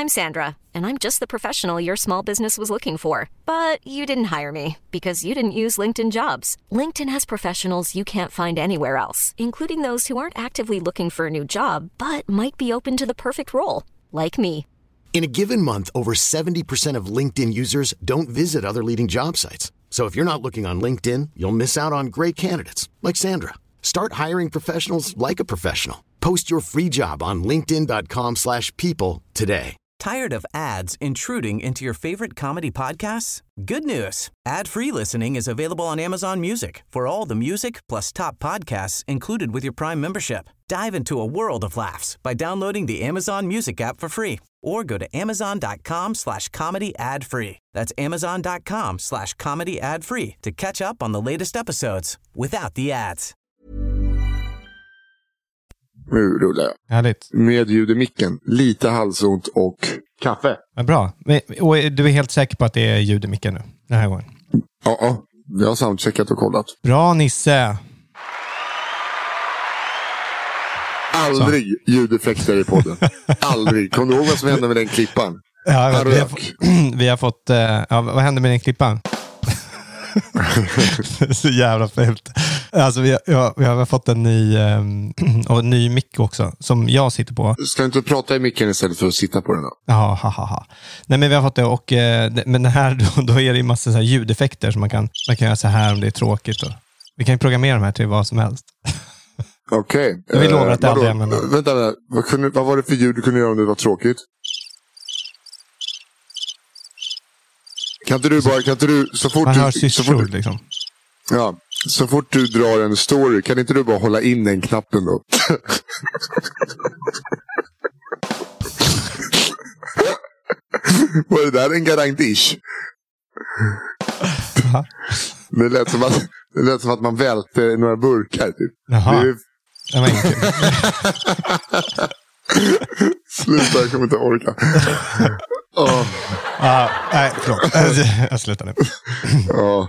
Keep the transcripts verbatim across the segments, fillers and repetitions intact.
I'm Sandra, and I'm just the professional your small business was looking for. But you didn't hire me because you didn't use LinkedIn Jobs. LinkedIn has professionals you can't find anywhere else, including those who aren't actively looking for a new job, but might be open to the perfect role, like me. In a given month, over seventy percent of LinkedIn users don't visit other leading job sites. So if you're not looking on LinkedIn, you'll miss out on great candidates like Sandra. Start hiring professionals like a professional. Post your free job on linkedin dot com slash people today. Tired of ads intruding into your favorite comedy podcasts? Good news. Ad-free listening is available on Amazon Music for all the music plus top podcasts included with your Prime membership. Dive into a world of laughs by downloading the Amazon Music app for free or go to amazon.com slash comedy ad free. That's amazon.com slash comedy ad free to catch up on the latest episodes without the ads. Nu rullar jag. Härligt. Med ljud i micken. Lite halsont och kaffe. Men bra. Men, och du är helt säker på att det är ljud i micken nu? Den här gången? Ja, ja. Vi har soundcheckat och kollat. Bra, Nisse. Aldrig så. Ljudeffekter i podden. Aldrig. Kommer du ihåg vad som hände med den klippan? Ja, vi har, vi har fått... Ja, vad hände med den klippan? Så jävla fult. Alltså vi har, ja, vi har fått en ny um, och en ny mick också som jag sitter på. Ska du inte prata i micken istället för att sitta på den då? Ja, ha, ha, ha. Nej, men vi har fått det och uh, det, men det här då, då är det ju massa så här ljudeffekter som man kan man kan göra så här om det är tråkigt och vi kan ju programmera de här till vad som helst. Okej. Okay. Vi lovar att det uh, aldrig använder. Vänta, vänta. Vad, kunde, vad var det för ljud du kunde göra om det var tråkigt? Kan inte du bara, kan inte du, så fort man du... hör systror liksom. Ja, så fort du drar en story, kan inte du bara hålla in den knappen då? Var det där en garantish? Det lät som att, det lät som att man välte några burkar typ. Jaha, det, är... det var enkelt. Sluta, jag kommer inte orka. Oh. Ah, nej, förlåt. Jag slutar nu. Ja.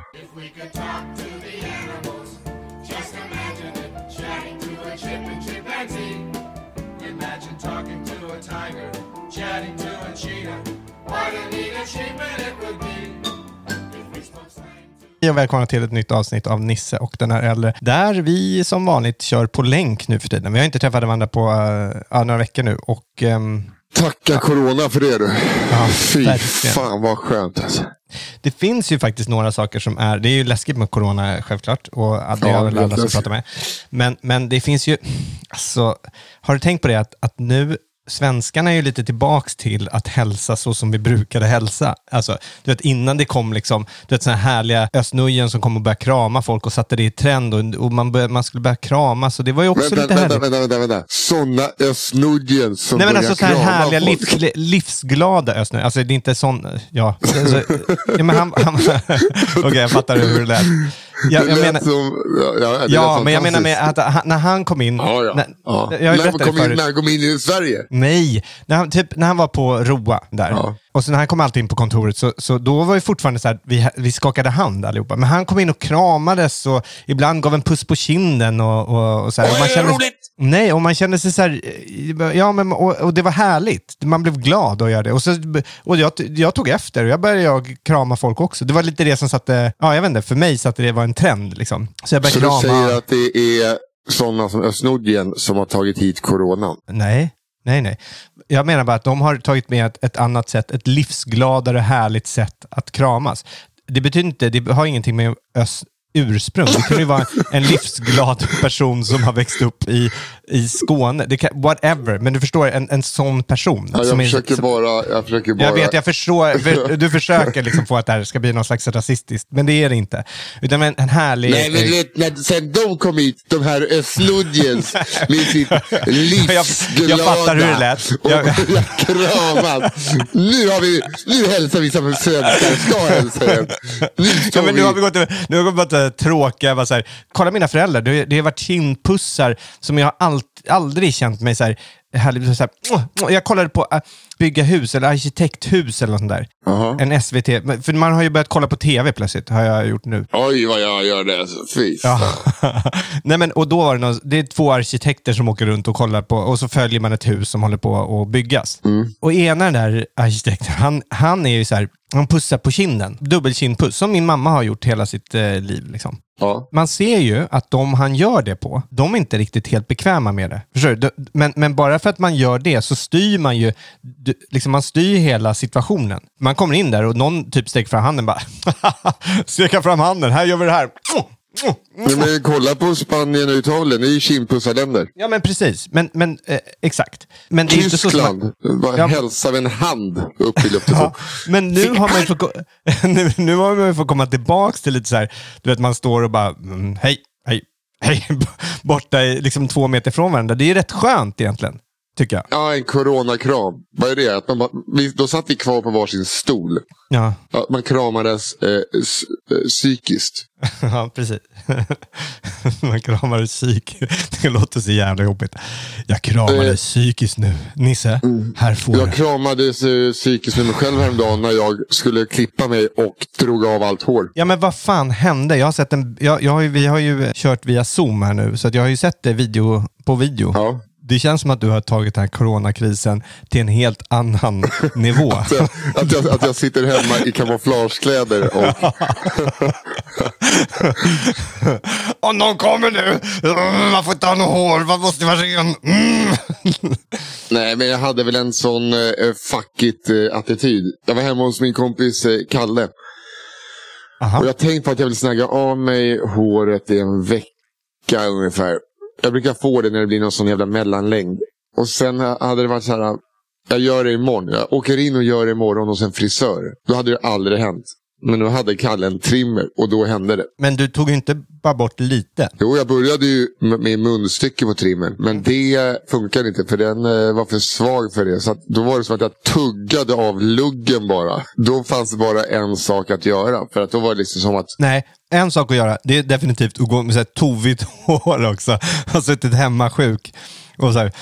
Och välkomna till ett nytt avsnitt av Nisse och den här äldre. Där vi som vanligt kör på länk nu för tiden. Vi har inte träffat varandra på uh, några veckor nu. Och, um, Tacka corona för det du. Ja, fy verkligen. Fan vad skönt alltså. Det finns ju faktiskt några saker som är... Det är ju läskigt med corona självklart. Och det är ja, väl alla som pratar med. Men, men det finns ju... Alltså, har du tänkt på det att, att nu... Svenskarna är ju lite tillbaks till att hälsa så som vi brukade hälsa. Alltså, du vet, innan det kom liksom, du vet, såna här härliga östnujen som kom och började krama folk och satte det i trend och, och man, började, man skulle börja krama, så det var ju också vänta, lite vänta, härligt. Vänta, vänta, vänta. Såna östnujen som Nej, men börjar alltså så här krama härliga folk. livs, livsglada östnujen. Alltså det är inte sån, ja. Alltså, ja men han, han okej, okay, jag fattar hur det lät. Jag, jag menar, som, ja, ja, ja men jag menar med att han, när han kom in... Ja, ja. När, ja. Jag när, kom in, när han kom in i Sverige? Nej, när han, typ, när han var på Roa där. Ja. Och så när han kom alltid in på kontoret så, så då var det fortfarande så här, vi, vi skakade hand allihopa. Men han kom in och kramades och ibland gav en puss på kinden och, och, och så här. Åh, och man är det kände, roligt? Nej, och man kände sig så här, ja men och, och det var härligt. Man blev glad att göra det. Och, så, och jag, jag tog efter och jag började jag krama folk också. Det var lite det som satte, ja jag vet inte, för mig satte det var en trend liksom. Så jag började så krama. Så du säger att det är sådana som Östnordien som har tagit hit coronan? Nej. Nej, nej. Jag menar bara att de har tagit med ett, ett annat sätt, ett livsgladare, härligt sätt att kramas. Det betyder inte, det har ingenting med öst, ursprung. Det kan ju vara en livsglad person som har växt upp i, i Skåne. Det kan, whatever. Men du förstår, en, en sån person. Ja, jag, som försöker är, som, bara, jag försöker bara... Jag vet, jag förstår. För, du försöker liksom få att det här ska bli någon slags rasistiskt. Men det är det inte. Utan en, en härlig... Nej, men vet, när, sen de kom hit, de här östnudjens med sitt livsglada jag, jag fattar hur det lät. och jag, kramat. Nu har vi, nu hälsar vi som en svenskar ska hälsa igen. Nu, ja, men vi... nu har vi gått, nu har vi gått tråkiga, bara så här, kolla mina föräldrar, det, det har varit kindpussar som jag allt, aldrig känt mig så här härligt. Så här, jag kollade på uh, bygga hus eller arkitekthus eller något sånt där. Uh-huh. En S V T. För man har ju börjat kolla på tv plötsligt, har jag gjort nu. Oj, vad jag gör det. Fy fan. Ja. Nej, men, och då var det, någon, det är två arkitekter som åker runt och kollar på, och så följer man ett hus som håller på att byggas. Mm. Och ena den där arkitekten, han, han är ju så här, han pussar på kinden. Dubbelkindpuss, som min mamma har gjort hela sitt eh, liv. Liksom. Ja. Man ser ju att de han gör det på, de är inte riktigt helt bekväma med det. Förstår du? Men, men bara för att man gör det så styr man ju, liksom man styr hela situationen. Man kommer in där och någon typ sträcker fram handen bara, sträcker fram handen, här gör vi det här. Men, men kolla på Spanien och Italien, det är ju kindpussarländer. Ja, men precis. Men, men eh, exakt. Men det är Tyskland, inte så man... ja. hälsa med en hand upp i luften. Ja, men nu har man ju fått nu, nu har man ju fått komma tillbaks till lite så här, du vet, man står och bara mm, hej, hej, hej, borta liksom två meter från varandra. Det är rätt skönt egentligen, tycker jag. Ja, en coronakram. Vad är det? Att man bara, vi, då satt vi kvar på varsin stol. Ja. Ja, man kramades eh, s- eh, psykiskt. Ja, precis. Man kramades psykiskt. Det låter så jävla jobbigt. Jag kramades eh, psykiskt nu. Nisse, mm. här får Jag du. kramades eh, psykiskt med mig själv häromdagen när jag skulle klippa mig och drog av allt hår. Ja, men vad fan hände? Jag har sett en, jag, jag har ju, vi har ju kört via Zoom här nu, så att jag har ju sett det video på video. Ja. Det känns som att du har tagit den här coronakrisen till en helt annan nivå. att, jag, att, jag, att jag sitter hemma i kamouflagekläder och... Och någon kommer nu! Man får ta något hår, man måste vara ren. Mm. Nej, men jag hade väl en sån uh, fuck it-attityd. Uh, jag var hemma hos min kompis uh, Kalle. Aha. Och jag tänkte på att jag vill snagga av mig håret i en vecka ungefär. Jag brukar få det när det blir någon sån jävla mellanlängd. Och sen hade det varit så här, jag gör det imorgon. Jag åker in och gör det imorgon hos en frisör. Då hade det aldrig hänt. Men då hade Kalle en trimmer och då hände det. Men du tog inte bara bort lite? Jo, jag började ju med munstycke på trimmer. Men det funkar inte för den var för svag för det. Så att då var det som att jag tuggade av luggen bara. Då fanns det bara en sak att göra. För att då var det liksom som att... Nej, en sak att göra. Det är definitivt att gå med så här tovigt hår också. Jag har suttit hemma sjuk. Och så här...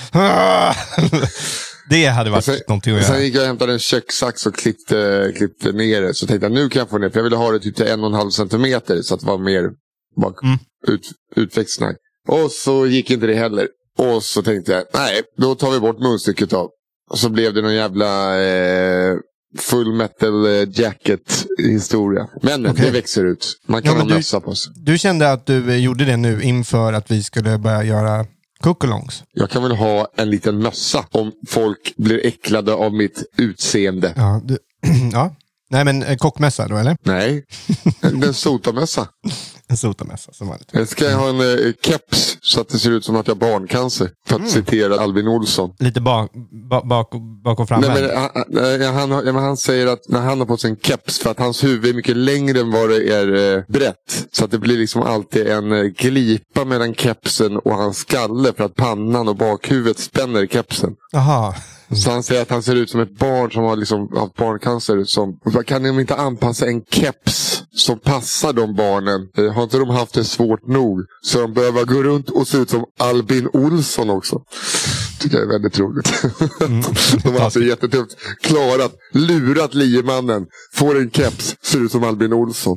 Det hade varit sen, någonting att göra. Sen gick jag och hämtade en köksax och klippte, klippte ner det. Så tänkte jag, nu kan jag få ner. För jag ville ha det typ till en och en halv centimeter. Så att det var mer bak, mm. ut, utväxtnag. Och så gick inte det heller. Och så tänkte jag, nej, då tar vi bort munstycket av. Och så blev det någon jävla eh, full metal eh, jacket historia. Men okay. Det växer ut. Man kan ja, ha mössa på sig. Du kände att du gjorde det nu inför att vi skulle börja göra... Kuckelångs. Jag kan väl ha en liten mössa om folk blir äcklade av mitt utseende. Ja, du, ja. Nej, men kockmässa då, eller? Nej, en sotamössa. En sotamössa, som vanligt. Jag ska ha en eh, keps så att det ser ut som att jag har barncancer. För att mm. citera Albin Olsson. Lite bak, bak, bak, bak och fram. Nej, men, han, han, han, han säger att när han har på sig en keps, för att hans huvud är mycket längre än vad det är eh, brett. Så att det blir liksom alltid en eh, glipa mellan kepsen och hans skalle. För att pannan och bakhuvudet spänner kepsen. Jaha. Så han säger att han ser ut som ett barn som har liksom haft barncancer. Som, kan de inte anpassa en keps som passar de barnen? Har inte de haft det svårt nog? Så de behöver gå runt och se ut som Albin Olsson också. Tycker jag är väldigt roligt. Mm. De har alltså jättetufft klarat, lurat liemannen. Får en keps, ser ut som Albin Olsson.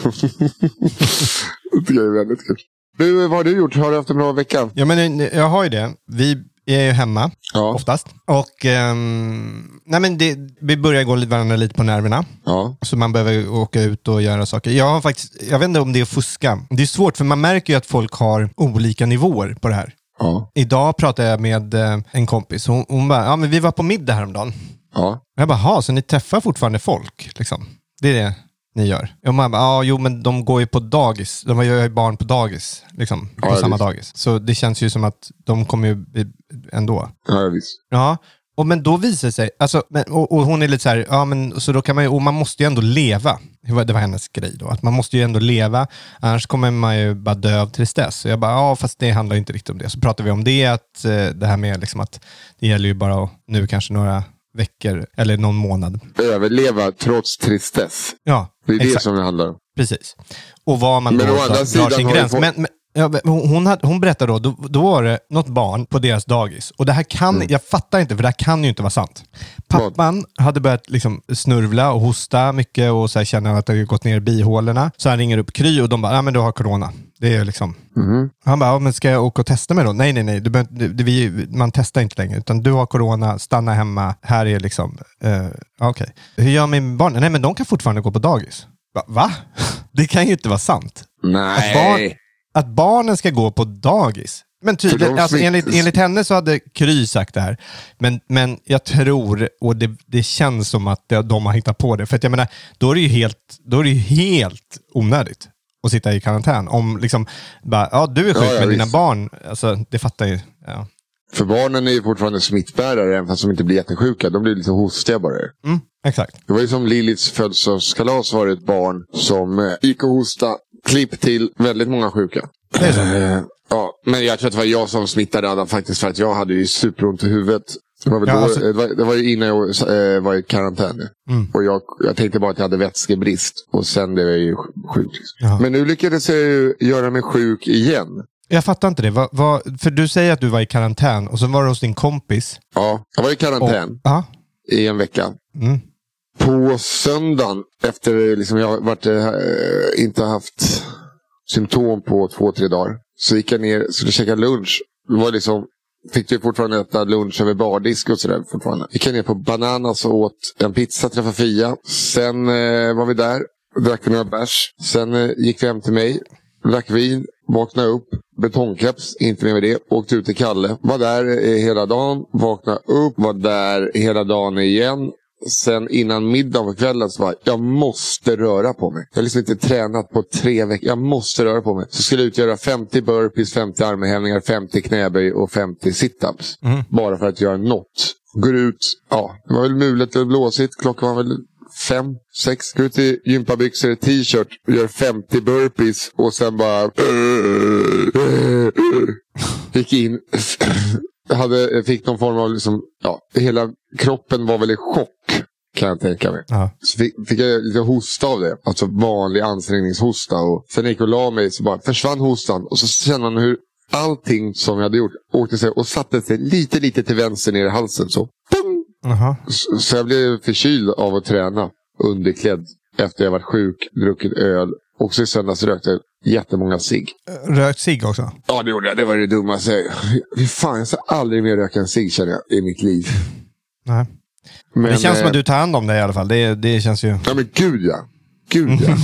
Det tycker jag är väldigt kul. Du, vad har du gjort? Har du haft en bra vecka? Ja, men jag har ju det. Vi är ju hemma, ja. Oftast. Och um, nej men det, vi börjar gå varandra lite på nerverna. Ja. Så man behöver åka ut och göra saker. Jag har faktiskt, jag vet inte om det är att fuska. Det är svårt för man märker ju att folk har olika nivåer på det här. Ja. Idag pratade jag med uh, en kompis. Hon, hon bara, ja men vi var på middag häromdagen. Ja. Jag bara, ha så ni träffar fortfarande folk liksom. Det är det ni gör. Och man bara, ja jo men de går ju på dagis. De har ju barn på dagis. Liksom, på ja, samma visst. Dagis. Så det känns ju som att de kommer ju ändå. Ja, visst. Ja, och men då visar det sig, alltså, och, och hon är lite så här, ja men så då kan man ju, och man måste ju ändå leva. Det var, det var hennes grej då, att man måste ju ändå leva, annars kommer man ju bara dö av tristess. Så jag bara, ja fast det handlar inte riktigt om det. Så pratar vi om det, att det här med liksom att det gäller ju bara nu kanske några veckor eller någon månad. Överleva trots tristess. Ja, det är exakt. Det som det handlar om. Precis. Och vad man men då drar sin gräns. Fått... Men, men Ja, hon, hade, hon berättade då, då, då var det något barn på deras dagis. Och det här kan, mm. jag fattar inte, för det här kan ju inte vara sant. Pappan Vad? hade börjat liksom snurvla och hosta mycket och så här känner att det har gått ner i bihålorna. Så han ringer upp Kry och de bara, ja men du har corona. Det är liksom... Mm. Han bara, ja, men ska jag åka och testa mig då? Nej, nej, nej. Du behöver, det, vi, man testar inte längre. Utan du har corona, stanna hemma. Här är liksom... Uh, Okej. Okay. Hur gör min barn? Nej, men de kan fortfarande gå på dagis. Va? Va? Det kan ju inte vara sant. Nej. Att, barn, att barnen ska gå på dagis. Men tydligt, alltså, enligt, enligt henne så hade Kry sagt det här. Men, men jag tror, och det, det känns som att det, de har hittat på det. För att jag menar, då är det ju helt, då är det ju helt onödigt att sitta i karantän. Om liksom, bara, ja du är sjuk, ja, ja, men visst. Dina barn, alltså det fattar ju, ja. För barnen är ju fortfarande smittbärare, även fast de inte blir jättesjuka. De blir lite hostiga bara. Mm, exakt. Det var ju som Liliths födelsedagskalas, var det ett barn som eh, gick och hosta, klipp till väldigt många sjuka. Det är så. Eh, ja, men jag tror att det var jag som smittade alla faktiskt, för att jag hade ju superont i huvudet. Det var, väl ja, då, alltså... det var, det var ju innan jag äh, var i karantän. Mm. Och jag, jag tänkte bara att jag hade vätskebrist. Och sen blev jag ju sjuk. Liksom. Men nu lyckades jag ju göra mig sjuk igen. Jag fattar inte det. Va, va, för du säger att du var i karantän. Och så var du hos din kompis. Ja, jag var i karantän. Och, i en vecka. Mm. På söndagen, efter liksom jag varit, äh, inte haft symptom på två, tre dagar. Så gick jag ner, skulle käka lunch. Det var liksom... Fick du fortfarande äta lunch över bardisk och sådär fortfarande. Vi gick ner på Bananas och åt en pizza, träffade Fia. Sen eh, var vi där, drack vi några bärs. Sen eh, gick vi hem till mig, drack vin, vaknade upp, betongkeps, inte med, med det. Åkte ut till Kalle, var där eh, hela dagen, vaknade upp, var där hela dagen igen. Sen innan middag på kvällen så var jag måste röra på mig. Jag har liksom inte tränat på tre veckor. Jag måste röra på mig. Så skulle jag utgöra femtio burpees, femtio armhävningar, femtio knäböj och femtio situps. Mm. Bara för att göra något. Går ut, ja, det var väl mulet eller blåsigt. Klockan var väl fem, sex. Går ut i gympabyxor, t-shirt, gör femtio burpees och sen bara... Gick in... Jag hade, fick någon form av liksom, ja, hela kroppen var väl i chock, kan jag tänka mig. Ja. Så fick, fick jag lite hosta av det. Alltså vanlig ansträngningshosta. Och sen gick jag och la mig, så bara försvann hostan. Och så kände man hur allting som jag hade gjort åkte sig och satte sig lite, lite till vänster ner i halsen. Så, uh-huh. så, så jag blev förkyld av att träna underklädd efter jag varit sjuk, druckit öl. Och så i söndags rökte jag jättemånga cigg. Rökt cigg också? Ja, det gjorde jag. Det var det dummaste. Hur fan, jag ska aldrig mer röka en cigg, känner jag, i mitt liv. Nej. Men, det känns eh, som att du tar hand om det i alla fall. Det, det känns ju... Ja, men gud ja. Gud ja.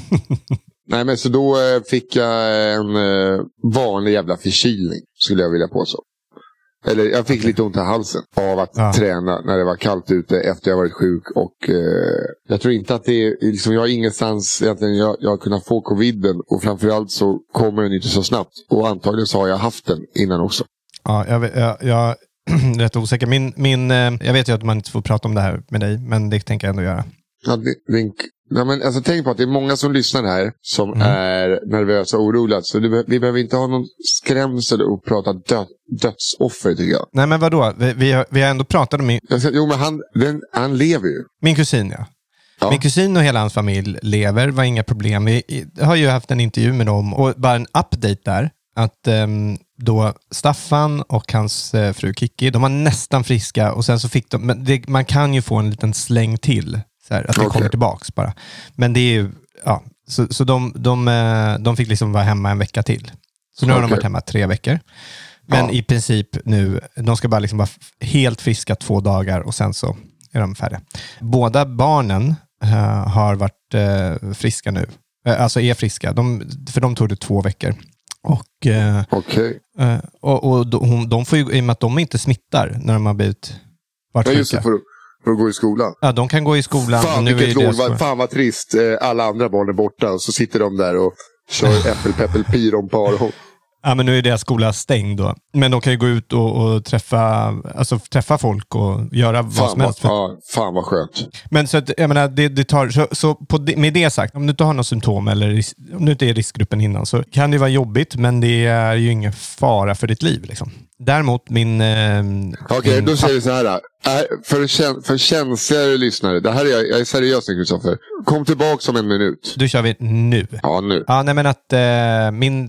Nej, men så då eh, fick jag en eh, vanlig jävla förkylning, skulle jag vilja påstå. Eller jag fick lite ont i halsen av att ja. träna när det var kallt ute efter jag varit sjuk. Och eh, jag tror inte att det är, liksom, jag har ingenstans egentligen jag, jag har kunnat få coviden. Och framförallt så kommer den inte så snabbt. Och antagligen så har jag haft den innan också. Ja, jag, jag, jag är rätt osäker. Min, min, jag vet ju att man inte får prata om det här med dig, men det tänker jag ändå göra. Ja, det, det, ja, men alltså, tänk på att det är många som lyssnar här som mm. är nervösa och oroliga. Så det, vi behöver inte ha någon skrämsel och prata dö, dödsoffer, tycker jag. Nej, men vadå? Vi, vi, har, vi har ändå pratat om... Jag ska, jo, men han, den, han lever ju. Min kusin, ja. ja. Min kusin och hela hans familj lever, var inga problem. Vi har ju haft en intervju med dem och bara en update där. Att um, då Staffan och hans uh, fru Kiki, de var nästan friska och sen så fick de... Men det, man kan ju få en liten släng till. Så här, att det okay. kommer tillbaks bara. Men det är ju, ja, så, så de, de, de fick liksom vara hemma en vecka till. Så nu okay. har de varit hemma tre veckor. Men ja. i princip nu, de ska bara liksom vara helt friska två dagar och sen så är de färdiga. Båda barnen uh, har varit uh, friska nu. Uh, alltså är friska. De, för de tog det två veckor. Och, uh, okay. uh, och, och de, de får ju, i och med att de inte smittar när de har blivit varit ja, sjuka. Just det, för För att gå i skolan. Ja, de kan gå i skolan. Fan, nu vilket är låg, vad, fan vad trist. Alla andra barn är borta och så sitter de där och kör äppelpeppelpyronpar. Ja, men nu är deras skola stängd då. Men de kan ju gå ut och, och träffa, alltså, träffa folk och göra fan vad som helst. För... Ja, fan vad skönt. Men så att, jag menar, det, det tar, så, så på, med det sagt, om du inte har några symptom eller om du inte är i riskgruppen innan så kan det vara jobbigt, men det är ju ingen fara för ditt liv liksom. Däremot min... Eh, Okej, okay, då säger vi så här. Är, för, käns- för känsligare lyssnare, det här är jag, jag är seriös, Kristoffer. Kom tillbaka om en minut. Du kör vi nu. Ja, nu. Ja, nej men att eh, min pappa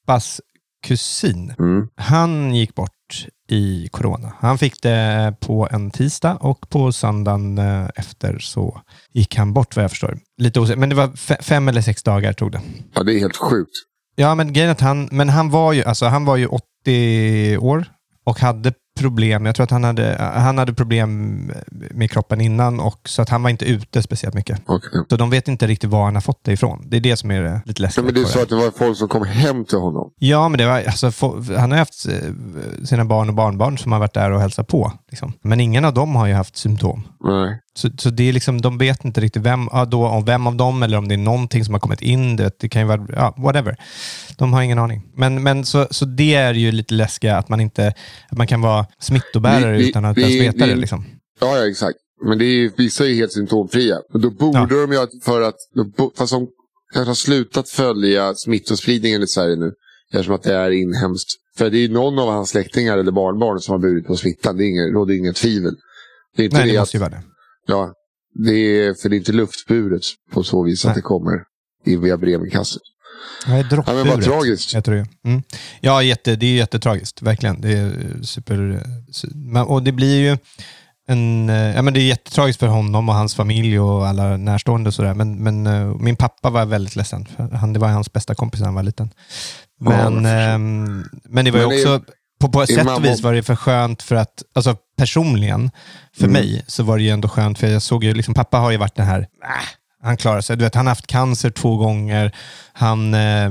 pappas kusin. Mm. Han gick bort i corona. Han fick det på en tisdag och på söndagen efter så gick han bort, vad jag förstår. Lite osäker, men det var f- fem eller sex dagar tog det. Ja, det är helt sjukt. Ja, men grejen att han, men han var ju, alltså han var ju åttio år och hade problem. Jag tror att han hade, han hade problem med kroppen innan och så att han var inte ute speciellt mycket. Okay. Så de vet inte riktigt var han har fått det ifrån. Det är det som är lite läskigt. Ja, men det är så att det var folk som kom hem till honom. Ja, men det var, alltså, han har haft sina barn och barnbarn som har varit där och hälsat på. Liksom. Men ingen av dem har ju haft symptom. Nej. Så, så det är liksom, de vet inte riktigt vem, ja, då, om vem av dem eller om det är någonting som har kommit in. Det, det kan ju vara, ja, whatever. De har ingen aning. Men, men så, så det är ju lite läskiga att man inte, att man kan vara smittobärare vi, vi, utan att ens veta det. Liksom. Ja, ja, exakt. Men det är ju, vissa är ju helt symptomfria. Och då borde ja. de ju, för att, då, fast de kanske har slutat följa smittospridningen i Sverige nu. Eftersom att det är inhemskt. För det är ju någon av hans släktingar eller barnbarn som har burit på smittan. Det är ingen, råder inget tvivel. Det är inte Nej, det, det måste att, ju vara det. Ja, det är, för det är inte luftburet på så vis Nej. att det kommer i via brevinkastet. Nej, droppburet. Ja, men vad tragiskt. Jag tror det. Mm. Ja, jätte, det är jättetragiskt. Verkligen. Det är super... Och det blir ju en... Ja, men det är jättetragiskt för honom och hans familj och alla närstående och sådär. Men, men uh, min pappa var väldigt ledsen. För han, det var hans bästa kompis när han var liten. Men, ja, um, men det var ju också... Är... På, på ett sätt och vis var det för skönt för att, alltså personligen, för mm. mig så var det ju ändå skönt för jag såg ju liksom, pappa har ju varit den här, äh, han klarar sig, du vet, han har haft cancer två gånger, han, eh,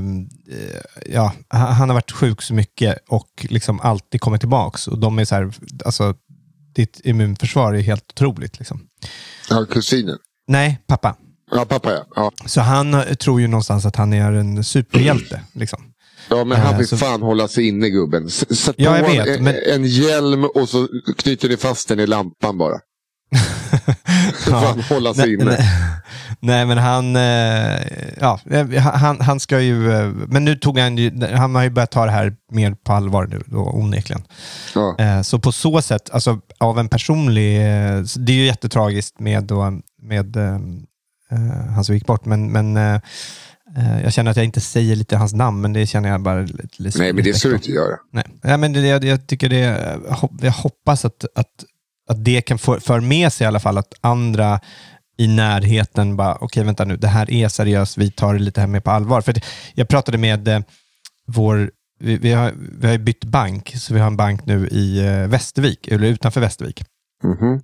ja, han har varit sjuk så mycket och liksom alltid kommit tillbaks och de är så här, alltså ditt immunförsvar är helt otroligt liksom. Ja, kusinen? Nej, pappa. Ja, pappa ja. ja. Så han tror ju någonstans att han är en superhjälte liksom. Ja, men han vill så... fan hålla sig inne, gubben. Sätt ja, på vet, en, men... en hjälm och så knyter ni fast den i lampan bara. ja, fan hålla sig nej, inne. Nej, nej, men han, ja, han, han ska ju, men nu tog han ju, han har ju börjat ta det här mer på allvar nu då, onekligen. Ja. Så på så sätt, alltså av en personlig, det är ju jättetragiskt med då, med uh, han som gick bort, men, men jag känner att jag inte säger lite hans namn, men det känner jag bara lite... lite Nej, men det ska du inte göra. Nej, ja, men det, jag, jag tycker det... Jag hoppas att, att, att det kan få, för med sig i alla fall att andra i närheten bara, okej, okay, vänta nu, det här är seriöst, vi tar det lite här med på allvar. För jag pratade med eh, vår... Vi, vi, har, vi har bytt bank, så vi har en bank nu i eh, Västervik, eller utanför Västervik. Mhm.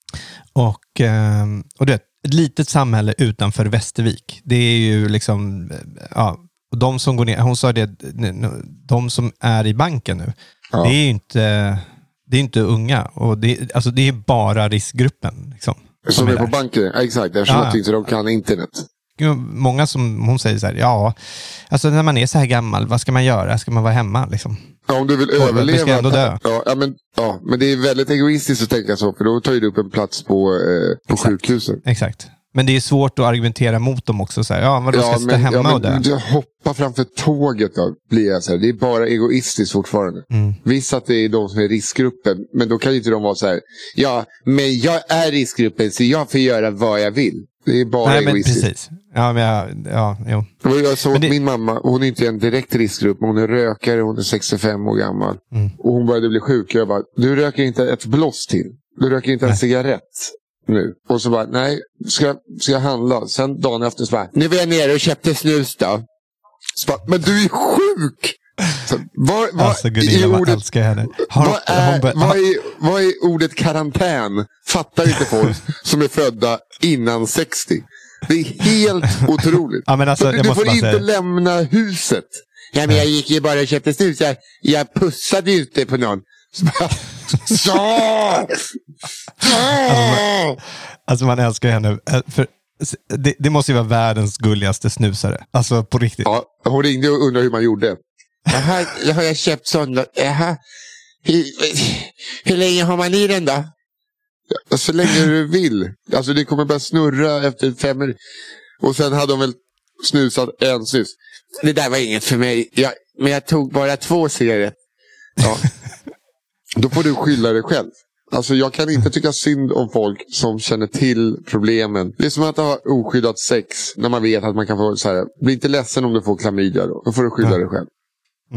Och, eh, och du vet, ett litet samhälle utanför Västervik. Det är ju liksom, ja, de som går ner, hon sa det, de som är i banken nu, ja. det är ju inte, det är inte unga och det, alltså det är bara riskgruppen liksom. Som, som är, är på banken, ja, exakt, eftersom ja. att de kan internet. Många som hon säger så här, ja, alltså när man är så här gammal, vad ska man göra? Ska man vara hemma liksom? Ja, om du vill och överleva. Ska ändå dö. Ja, ja, men, ja, men det är väldigt egoistiskt att tänka så, för då tar du upp en plats på, eh, på sjukhuset. Exakt. Men det är svårt att argumentera mot dem också. Så här, ja, vadå, ska ja, stå men, hemma ja, men, och dö? Du hoppar framför tåget då, blir jag så här. Det är bara egoistiskt fortfarande. Mm. Visst att det är de som är riskgruppen, men då kan ju inte de vara så här, ja, men jag är riskgruppen så jag får göra vad jag vill. Det är bara Nej, egoistiskt. Men precis. Ja, men jag, ja, jo. Jag såg det... min mamma, hon är inte en direkt riskgrupp, men hon är rökare, hon är sextiofem år gammal. Mm. Och hon började bli sjuk. Jag bara, du röker inte ett blås till. Du röker inte en cigarett nu. Och så bara, nej, ska, ska jag handla? Sen dagen efter så bara, nu var jag nere och köpte snus då. Så bara, men du är sjuk! Så, vad, vad, alltså Gunilla, man ordet, älskar henne. Har, vad, är, bör, vad, är, vad är ordet karantän? Fattar inte folk som är födda innan sextio. Det är helt otroligt. Ja, men alltså, du du får inte säga. lämna huset. Ja, men jag gick ju bara och köpte snus. Jag, jag pussade ju inte på någon. Så bara, så! Alltså, man, alltså man älskar henne. För det, det måste ju vara världens gulligaste snusare. Alltså på riktigt. Ja, hon ringde och undrade hur man gjorde. Jaha, jag har jag köpt sån då. Jaha. Hur, hur länge har man i den då? Ja, så länge du vill. Alltså det kommer bara snurra efter fem minuter. Och sen hade de väl snusat en snus. Det där var inget för mig. Jag, men jag tog bara två cigaretter. Ja. Då får du skylla dig själv. Alltså jag kan inte tycka synd om folk som känner till problemen. Det är som att ha oskyddat sex när man vet att man kan få så här. Bli inte ledsen om du får klamydia då. Då får du skylla ja. dig själv.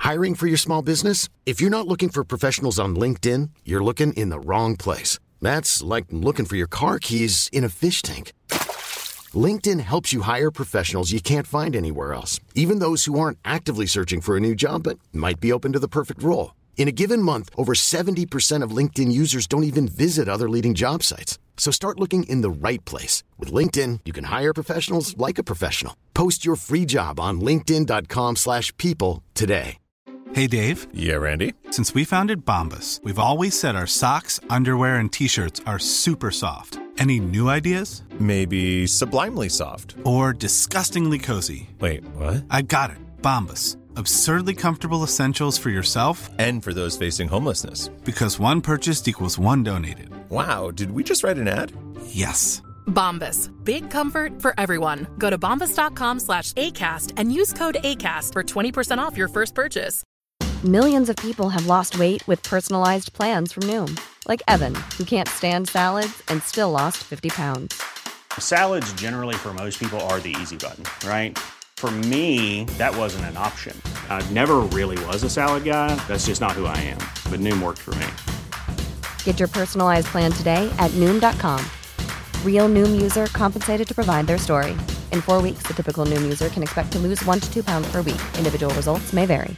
Hiring for your small business? If you're not looking for professionals on LinkedIn, you're looking in the wrong place. That's like looking for your car keys in a fish tank. LinkedIn helps you hire professionals you can't find anywhere else, even those who aren't actively searching for a new job but might be open to the perfect role. In a given month, over seventy percent of LinkedIn users don't even visit other leading job sites. So start looking in the right place. With LinkedIn, you can hire professionals like a professional. Post your free job on linkedin.com slash people today. Hey, Dave. Yeah, Randy. Since we founded Bombas, we've always said our socks, underwear, and T-shirts are super soft. Any new ideas? Maybe sublimely soft. Or disgustingly cozy. Wait, what? I got it. Bombas. Absurdly comfortable essentials for yourself and for those facing homelessness. Because one purchased equals one donated. Wow, did we just write an ad? Yes. Bombas. Big comfort for everyone. Go to bombas.com slash ACAST and use code ACAST for twenty percent off your first purchase. Millions of people have lost weight with personalized plans from Noom. Like Evan, who can't stand salads and still lost fifty pounds. Salads generally for most people are the easy button, right? For me, that wasn't an option. I never really was a salad guy. That's just not who I am. But Noom worked for me. Get your personalized plan today at Noom dot com. Real Noom user compensated to provide their story. In four weeks, the typical Noom user can expect to lose one to two pounds per week. Individual results may vary.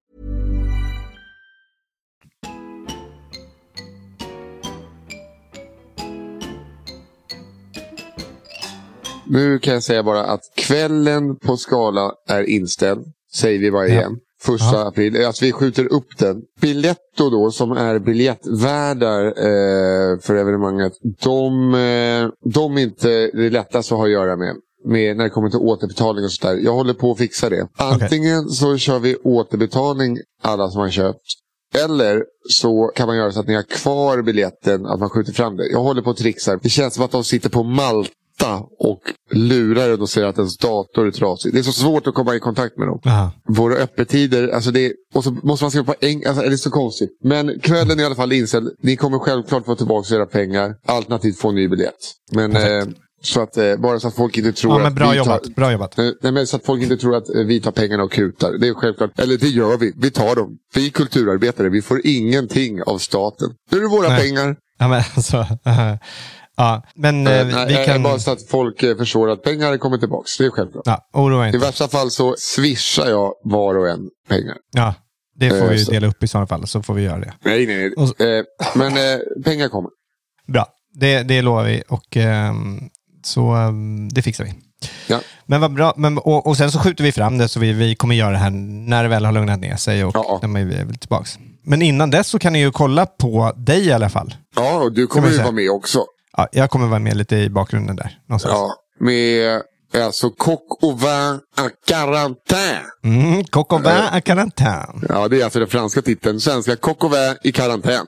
Nu kan jag säga bara att kvällen på Skala är inställd. Säger vi bara igen. Första ja. april. Alltså vi skjuter upp den. Biletto då, som är biljettvärdar eh, för evenemanget. De, eh, de är inte det lättaste att ha att göra med. med när det kommer till återbetalning och sådär. Jag håller på att fixa det. Antingen okay. så kör vi återbetalning alla som har köpt. Eller så kan man göra så att ni har kvar biljetten, att man skjuter fram det. Jag håller på att trixa. Det känns som att de sitter på Malta och lurar den och säger att ens dator är trasig. Det är så svårt att komma i kontakt med dem. Aha. Våra öppettider, alltså det, och så måste man skriva på engelska, alltså det är så konstigt. Men kvällen är i alla fall inställd. Ni kommer självklart få tillbaka era pengar. Alternativt få en ny biljett. Men eh, så att eh, bara så att folk inte tror ja, men bra att vi jobbat, tar, bra jobbat. Eh, nej, men så att folk inte tror att eh, vi tar pengarna och kutar. Det är självklart. Eller det gör vi. Vi tar dem. Vi är kulturarbetare. Vi får ingenting av staten. Nu är det våra nej. pengar. Ja, men alltså... Uh, ja, men uh, nej, vi kan... Bara så att folk eh, förstår att pengar kommer tillbaka. Det är självklart. Ja, oroa inte. I värsta fall så swishar jag var och en pengar. Ja, det får eh, vi så. dela upp i sådana fall. Så får vi göra det. Nej, nej. nej. Så... Eh, men eh, pengar kommer. Bra. Det, det lovar vi. Och... Eh, Så um, det fixar vi. Ja. Men vad bra. Men, och, och sen så skjuter vi fram det så vi, vi kommer göra det här när det väl har lugnat ner sig och ja. när vi är väl tillbaka. Men innan dess så kan ni ju kolla på dig i alla fall. Ja, och du kommer ju vara med också. Ja, jag kommer vara med lite i bakgrunden där. Någonstans. Ja, med alltså coq au vin à quarantaine. Mm, coq au vin à quarantaine. Ja, det är alltså den franska titeln. Svenska coq au vin i karantän.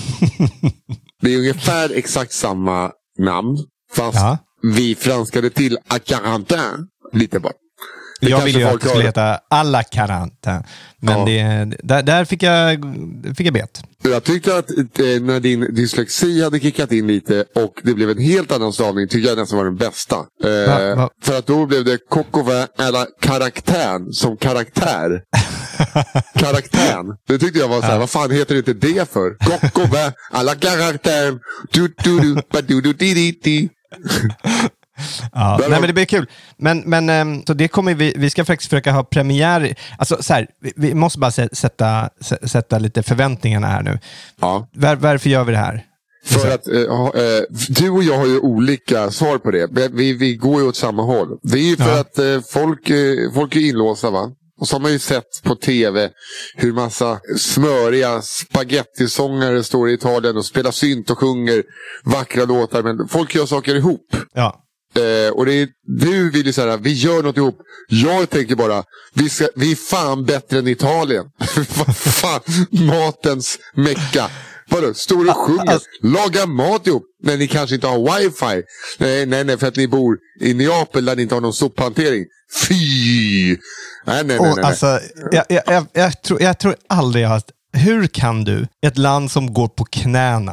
Det är ungefär exakt samma namn. Fast ja. vi franskade till à quarantaine lite bara. Det jag ville ju att det skulle heta à la quarantaine. Men ja. det, där, där fick jag, fick jag bet. Jag tyckte att eh, när din dyslexi hade kickat in lite och det blev en helt annan stavning, tycker jag nästan var den bästa. Eh, va, va? För att då blev det coq au vin à la karaktär som karaktär. Karaktär. Det tyckte jag var så här, ja. vad fan heter inte det för? Coq au vin à la karaktär. Du du du ba du du di di di. Ja, nej, men det blir kul. Men, men så det kommer vi, vi ska faktiskt försöka ha premiär. Alltså så här, vi, vi måste bara sätta, sätta lite förväntningarna här nu. Ja. Var, varför gör vi det här? För att äh, äh, du och jag har ju olika svar på det. Vi, vi går ju åt samma håll. Det är ju för ja. att äh, folk, äh, folk är inlåsta, va? Och så har man ju sett på tv hur massa smöriga spagettisångare står i Italien och spelar synt och sjunger vackra låtar. Men folk gör saker ihop. Ja. Eh, och det är, du vill ju säga, vi gör något ihop. Jag tänker bara, vi, ska, vi är fan bättre än Italien. Vad fan, matens mecka. Vadå, står och sjunger, laga mat ihop. Men ni kanske inte har wifi. Nej, nej, nej, för att ni bor i Neapel där ni inte har någon sophantering. Fy! Nej, nej, nej, nej, nej. Alltså, jag, jag, jag, jag, tror, jag tror aldrig jag har... Hur kan du, ett land som går på knäna,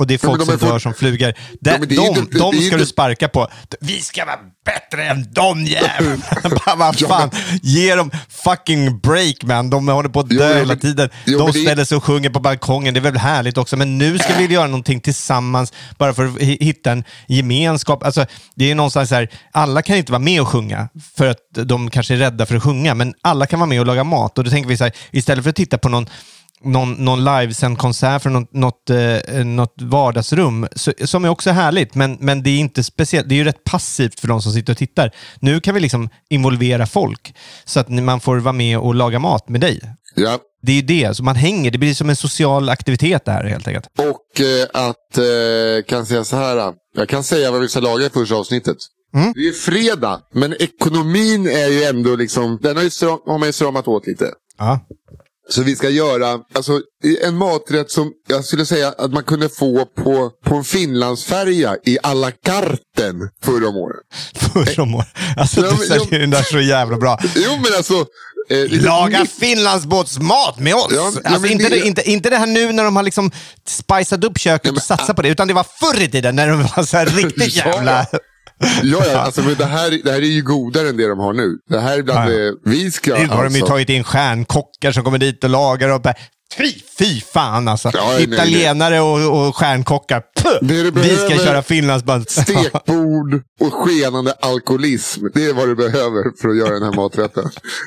Och det är folk ja, som får... dör som flugor. De, ja, de, inte, de ska inte... du sparka på. Vi ska vara bättre än de jävlarna. Vad fan, ge dem fucking break, man. De håller på att dö jo, hela men... tiden. Jo, de ställer det... sig och sjunger på balkongen. Det är väl härligt också. Men nu ska vi göra någonting tillsammans bara för att hitta en gemenskap. Alltså, det är någonstans så här, alla kan inte vara med och sjunga för att de kanske är rädda för att sjunga, men alla kan vara med och laga mat. Och då tänker vi så här, istället för att titta på någon någon, någon livesänd konsert från något, något, eh, något vardagsrum så, som är också härligt, men, men det är inte speciellt, det är ju rätt passivt för de som sitter och tittar. Nu kan vi liksom involvera folk så att man får vara med och laga mat med dig. Ja. Det är ju det, så man hänger, det blir som en social aktivitet där helt enkelt. Och eh, att, eh, kan säga så här, jag kan säga vad vi ska laga i första avsnittet. Mm. Det är fredag, men ekonomin är ju ändå liksom, den har, ju stram, har man ju stramat åt lite. Ja. Så vi ska göra alltså, en maträtt som jag skulle säga att man kunde få på, på en Finlandsfärja i à la carten förra om året. Förra om året? Alltså ja, du säljer den där så jävla bra. Jo men alltså... Eh, Laga mitt... Finlandsbåtsmat med oss. Ja, ja, alltså, inte, det... Det, inte, inte det här nu när de har liksom spicat upp köket ja, men, och satsat på det, utan det var förr i tiden när de var så här riktigt jävla... Ja, ja, alltså men det här, det här är ju godare än det de har nu. Det här är bland ja, ja. det vi ska... Nu har alltså... de ju tagit in stjärnkockar som kommer dit och lagar och bara... Fy, fy fan alltså. Ja, italienare nej, nej. Och, och stjärnkockar. Det det vi ska köra Finlandsband. Stekbord och skenande alkoholism. Det är vad du behöver för att göra den här maträtten.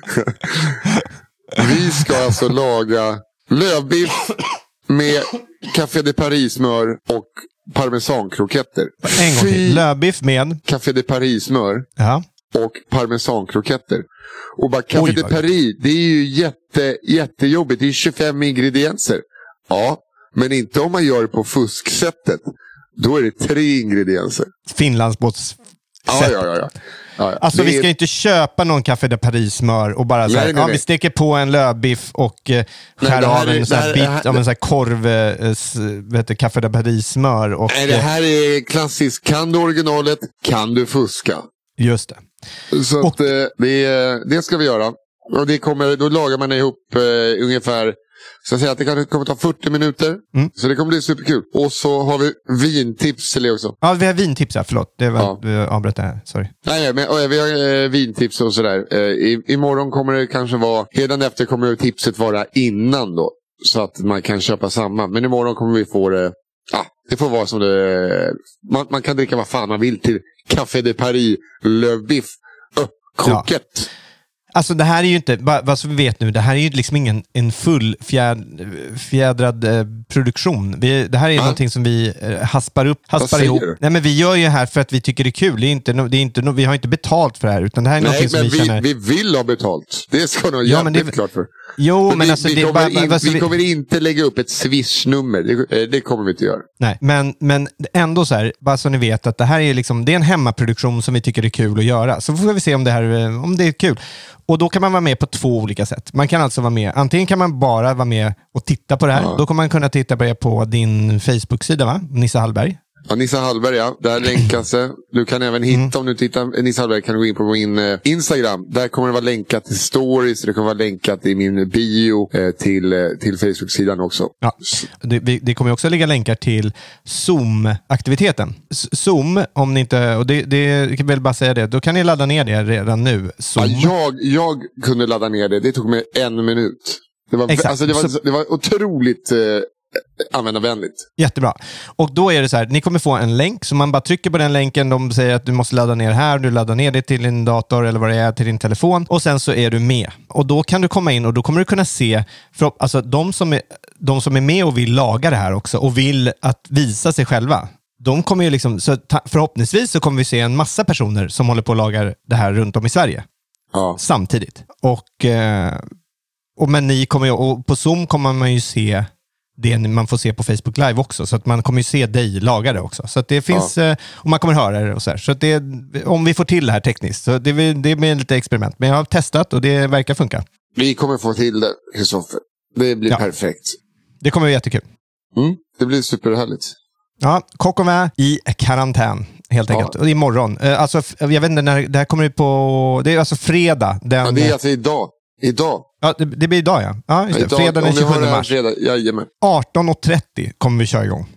Vi ska alltså laga lövbiff med Café de Paris-smör och parmesankroketter. En gång till. Lövbiff med Café de Paris-smör ja. och parmesankroketter. Och bara Café de Paris, det är ju jätte, jättejobbigt. Det är tjugofem ingredienser. Ja, men inte om man gör det på fusksättet. Då är det tre ingredienser. Finlandsbåts ja, ja, ja, ja. Ja, ja. Alltså det vi ska är... inte köpa någon Café de Paris-smör och bara så här, nej, nej, ja, nej. Vi steker på en lövbiff och eh, skär av en sån här bit här, av en sån här korv eh, vet du, Café de Paris-smör och... Nej, det här är klassiskt. Kan du originalet, kan du fuska. Just det. Så och... att, eh, det, det ska vi göra. Och det kommer, då lagar man ihop eh, ungefär, så jag säger att det kan, kommer ta fyrtio minuter. Mm. Så det kommer bli superkul. Och så har vi vintips till det också. Ja, vi har vintips här, förlåt. Det var ja. Du avbröt det här, sorry. Nej, men och, vi har eh, vintips och sådär. Eh, i, imorgon kommer det kanske vara, redan efter kommer tipset vara innan då. Så att man kan köpa samma. Men imorgon kommer vi få det, ja, ah, det får vara som det, man, man kan dricka vad fan man vill till Café de Paris, lövbiff, öh, kokett. Ja. Alltså det här är ju inte, vad som vi vet nu, det här är ju liksom ingen en full fjäd, fjädrad eh, produktion. Vi, det här är ja. någonting som vi eh, haspar upp, haspar ihop. Du? Nej men vi gör ju här för att vi tycker det är kul. Det är inte, det är inte, vi har inte betalt för det här, utan det här är Nej, någonting som vi, vi känner. vi vill ha betalt. Det ska nog ja, jävligt det... klart för. Jo, för men vi, alltså... Vi, det, kommer, bara, in, alltså, vi kommer inte lägga upp ett Swish-nummer. Det, det kommer vi inte göra. Nej, men, men ändå så här, bara så ni vet att det här är liksom, det är en hemmaproduktion som vi tycker är kul att göra. Så får vi se om det här, om det är kul. Och då kan man vara med på två olika sätt. Man kan alltså vara med, antingen kan man bara vara med och titta på det här. Ja. Då kommer man kunna titta på det på din Facebook-sida, va? Nisse Hallberg. Ja, Nisse Hallberg, ja. Där länkas det. Du kan även hitta, mm. om du tittar Nisse Hallberg kan du gå in på min eh, Instagram. Där kommer det vara länkat till stories. Det kommer vara länkat i min bio eh, till, eh, till Facebook-sidan också. Ja. Det, det kommer också ligga länkar till Zoom-aktiviteten. Zoom, om ni inte, och det, det jag kan väl bara säga det, då kan ni ladda ner det redan nu. Ja, jag, jag kunde ladda ner det. Det tog mig en minut. Det var, alltså, det var, Så... det var otroligt... Eh, användarvänligt. Jättebra. Och då är det så här, ni kommer få en länk, så man bara trycker på den länken, de säger att du måste ladda ner här, du laddar ner det till din dator eller vad det är, till din telefon, och sen så är du med. Och då kan du komma in och då kommer du kunna se, för, alltså de som är, de som är med och vill laga det här också och vill att visa sig själva, de kommer ju liksom, så ta, förhoppningsvis så kommer vi se en massa personer som håller på att laga det här runt om i Sverige. Ja. Samtidigt. Och, eh, och men ni kommer ju, och på Zoom kommer man ju se det man får se på Facebook Live också, så att man kommer ju se dig laga det också. Så att det finns, ja. Och man kommer höra det och så här. Så att det, om vi får till det här tekniskt, så det, det blir lite experiment. Men jag har testat och det verkar funka. Vi kommer få till det, Kristoffer. Det blir ja. perfekt. Det kommer bli jättekul. Mm, det blir superhärligt. Ja, Kock och Mä i karantän, helt enkelt. Ja. Och imorgon. Alltså, jag vet inte, när det här kommer på, det är alltså fredag. Den, ja, det är alltså idag. Idag. Ja, det, det blir idag, ja. Ja, just det. Idag, fredag den tjugosjunde mars. Fredag, jajamän. arton och trettio kommer vi köra igång.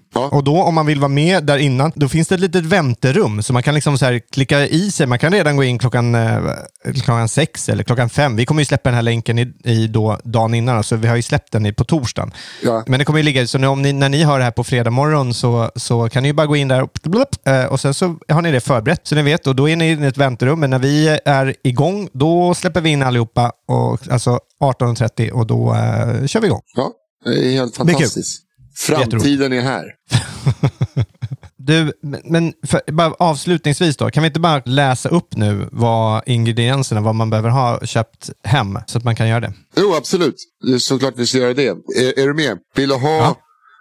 Ja. Och då om man vill vara med där innan, då finns det ett litet vänterum. Så man kan liksom så här klicka i sig. Man kan redan gå in klockan, eh, klockan sex eller klockan fem. Vi kommer ju släppa den här länken i, i då, dagen innan. Så vi har ju släppt den i, på torsdagen. Ja. Men det kommer ju ligga, så nu, om ni, när ni hör det här på fredag morgon så, så kan ni ju bara gå in där och, blup, eh, och sen så har ni det förberett. Så ni vet, och då är ni i ett väntrum. Men när vi är igång, då släpper vi in allihopa. Och, alltså arton trettio och då eh, kör vi igång. Ja, det är helt fantastiskt. Framtiden är här. Du, men för, bara avslutningsvis då, kan vi inte bara läsa upp nu vad ingredienserna, vad man behöver ha köpt hem så att man kan göra det? Jo, absolut. Det är såklart vi ska göra det. Är, är du med? Vill du ha ja.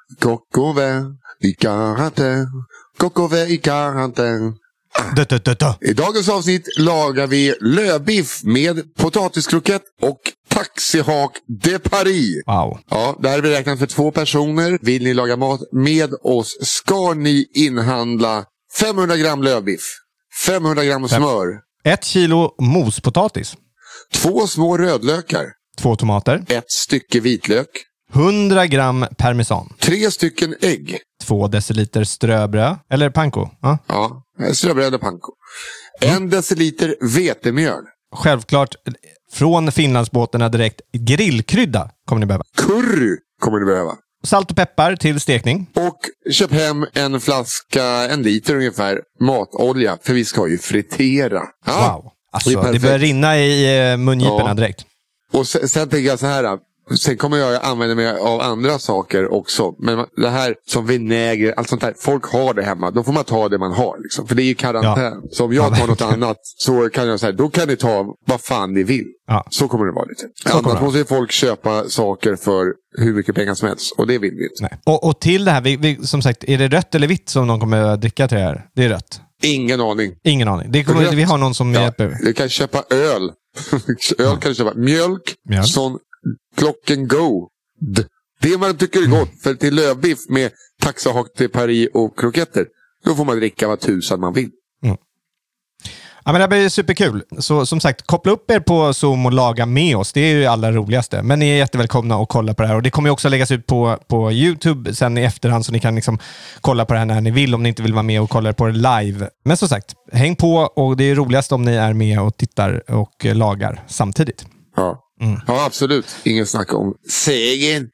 Kokove i karantän? Kokove i karantän. Da, da, da, da. I dagens avsnitt lagar vi lövbiff med potatiskrokett och taxihak de Paris. Wow. Ja, det här är beräknat för två personer. Vill ni laga mat med oss ska ni inhandla femhundra gram lövbiff, femhundra gram smör, ett kilo mospotatis, två små rödlökar, två tomater, ett stycke vitlök, hundra gram parmesan, tre stycken ägg, två deciliter ströbröd eller panko. Ja, ja ströbröd eller panko. Mm. En deciliter vetemjöl. Självklart från Finlandsbåtarna direkt grillkrydda kommer ni behöva. Curry kommer ni behöva. Salt och peppar till stekning. Och köp hem en flaska, en liter ungefär, matolja. För vi ska ju fritera. Ja, wow. Alltså, det, det börjar rinna i mungiporna ja. direkt. Och sen, sen tänker jag så här. Sen kommer jag använda mig av andra saker också. Men det här som vinäger, allt sånt där. Folk har det hemma. Då får man ta det man har. Liksom. För det är ju karantän. Ja. Så om jag tar något annat så kan jag säga, då kan ni ta vad fan ni vill. Ja. Så kommer det vara lite. Annars måste ju folk köpa saker för hur mycket pengar som helst. Och det vill vi inte. Nej. Och, och till det här, vi, vi, som sagt, är det rött eller vitt som någon kommer att dricka till det här? Det är rött. Ingen aning. Ingen aning. Det kommer, vi har någon som ja. hjälper. Du kan köpa öl. öl kan du köpa. Mjölk. Mjölk. Sån klocken go. D. Det man tycker är gott. För till lövbiff med taxahak de Paris och kroketter. Då får man dricka vad tusan man vill. Mm. Ja, men det här blir superkul. Så som sagt, koppla upp er på Zoom och laga med oss. Det är ju allra roligaste. Men ni är jättevälkomna att kolla på det här. Och det kommer ju också läggas ut på, på YouTube sen i efterhand. Så ni kan liksom kolla på det här när ni vill. Om ni inte vill vara med och kolla på det live. Men som sagt, häng på. Och det är roligast om ni är med och tittar och lagar samtidigt. Ja. Mm. Ja, absolut. Ingen snack om segern.